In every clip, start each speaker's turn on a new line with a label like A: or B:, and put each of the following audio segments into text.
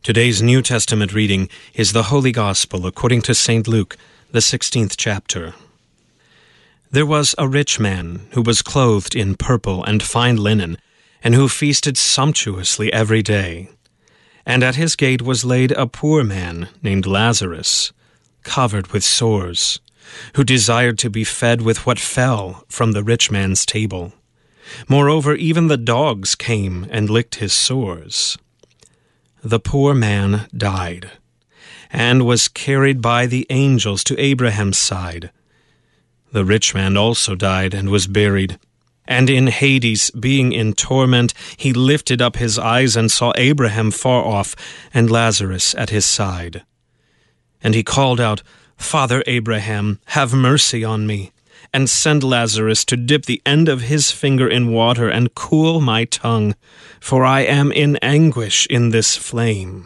A: Today's New Testament reading is the Holy Gospel according to St. Luke, the 16th chapter. There was a rich man who was clothed in purple and fine linen, and who feasted sumptuously every day. And at his gate was laid a poor man named Lazarus, covered with sores, who desired to be fed with what fell from the rich man's table. Moreover, even the dogs came and licked his sores. The poor man died, and was carried by the angels to Abraham's side. The rich man also died and was buried. And in Hades, being in torment, he lifted up his eyes and saw Abraham far off, and Lazarus at his side. And he called out, Father Abraham, have mercy on me, and send Lazarus to dip the end of his finger in water and cool my tongue, for I am in anguish in this flame.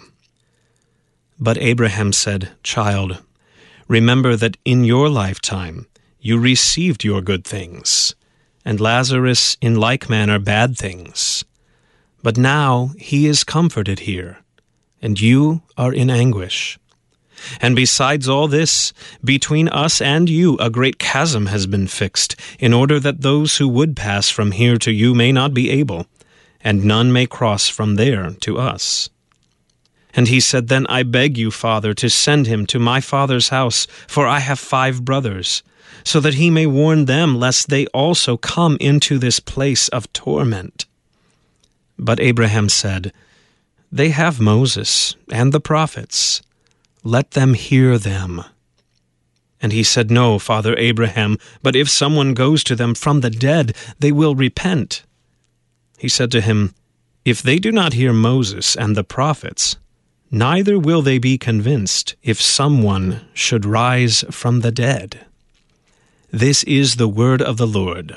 A: But Abraham said, Child, remember that in your lifetime you received your good things, and Lazarus in like manner bad things. But now he is comforted here, and you are in anguish. And besides all this, between us and you a great chasm has been fixed, in order that those who would pass from here to you may not be able, and none may cross from there to us. And he said, Then I beg you, Father, to send him to my father's house, for I have 5 brothers, so that he may warn them, lest they also come into this place of torment. But Abraham said, They have Moses and the prophets. Let them hear them. And he said, No, Father Abraham, but if someone goes to them from the dead, they will repent. He said to him, If they do not hear Moses and the prophets, neither will they be convinced if someone should rise from the dead. This is the word of the Lord.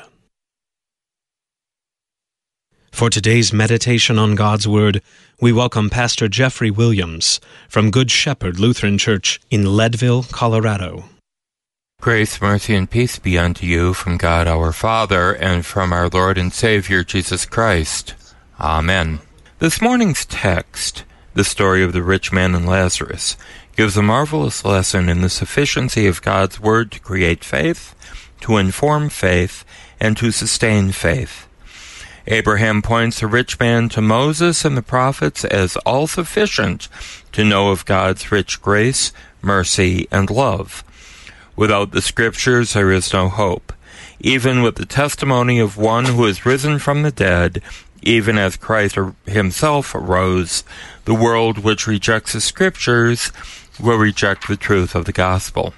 A: For today's meditation on God's Word, we welcome Pastor Jeffrey Williams from Good Shepherd Lutheran Church in Leadville, Colorado.
B: Grace, mercy, and peace be unto you from God our Father and from our Lord and Savior Jesus Christ. Amen. This morning's text, the story of the rich man and Lazarus, gives a marvelous lesson in the sufficiency of God's Word to create faith, to inform faith, and to sustain faith. Abraham points the rich man to Moses and the prophets as all-sufficient to know of God's rich grace, mercy, and love. Without the Scriptures there is no hope. Even with the testimony of one who is risen from the dead, even as Christ himself arose, the world which rejects the Scriptures will reject the truth of the gospel.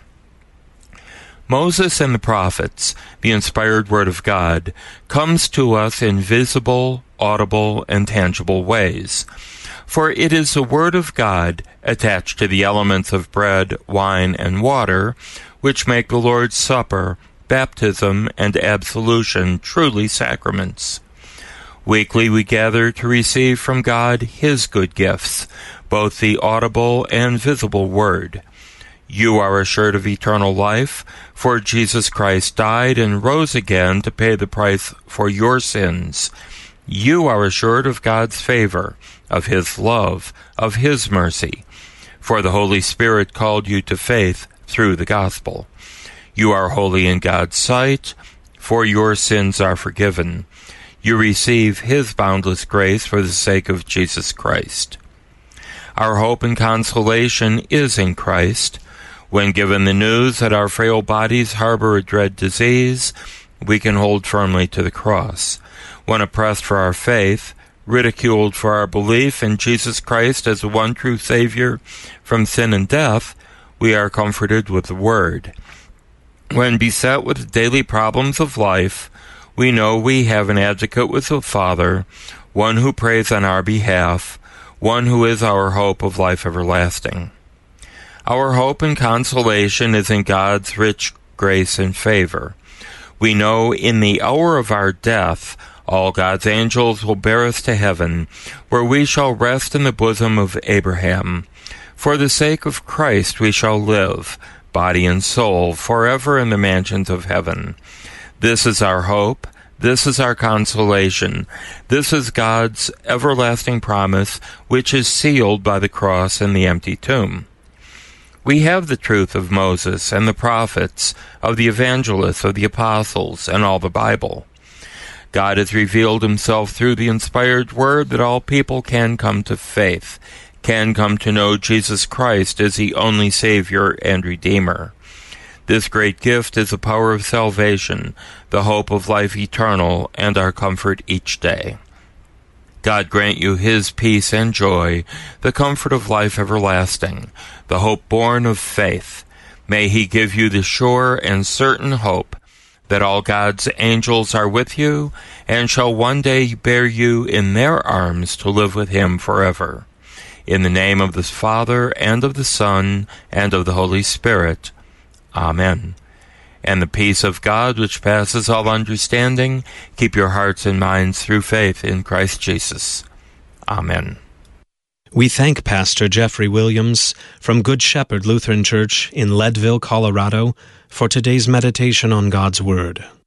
B: Moses and the prophets, the inspired Word of God, comes to us in visible, audible, and tangible ways. For it is the Word of God, attached to the elements of bread, wine, and water, which make the Lord's Supper, baptism, and absolution truly sacraments. Weekly we gather to receive from God His good gifts, both the audible and visible Word. You are assured of eternal life, for Jesus Christ died and rose again to pay the price for your sins. You are assured of God's favor, of His love, of His mercy, for the Holy Spirit called you to faith through the gospel. You are holy in God's sight, for your sins are forgiven. You receive His boundless grace for the sake of Jesus Christ. Our hope and consolation is in Christ. When given the news that our frail bodies harbor a dread disease, we can hold firmly to the cross. When oppressed for our faith, ridiculed for our belief in Jesus Christ as the one true Savior from sin and death, we are comforted with the Word. When beset with the daily problems of life, we know we have an advocate with the Father, one who prays on our behalf, one who is our hope of life everlasting. Our hope and consolation is in God's rich grace and favor. We know in the hour of our death, all God's angels will bear us to heaven, where we shall rest in the bosom of Abraham. For the sake of Christ we shall live, body and soul, forever in the mansions of heaven. This is our hope, This is our consolation. This is God's everlasting promise, which is sealed by the cross and the empty tomb. We have the truth of Moses and the prophets, of the evangelists, of the apostles, and all the Bible. God has revealed himself through the inspired word that all people can come to faith, can come to know Jesus Christ as the only Savior and Redeemer. This great gift is the power of salvation, the hope of life eternal, and our comfort each day. God grant you his peace and joy, the comfort of life everlasting, the hope born of faith. May he give you the sure and certain hope that all God's angels are with you, and shall one day bear you in their arms to live with him forever. In the name of the Father, and of the Son, and of the Holy Spirit. Amen. And the peace of God, which passes all understanding, keep your hearts and minds through faith in Christ Jesus. Amen.
A: We thank Pastor Jeffrey Williams from Good Shepherd Lutheran Church in Leadville, Colorado, for today's meditation on God's Word.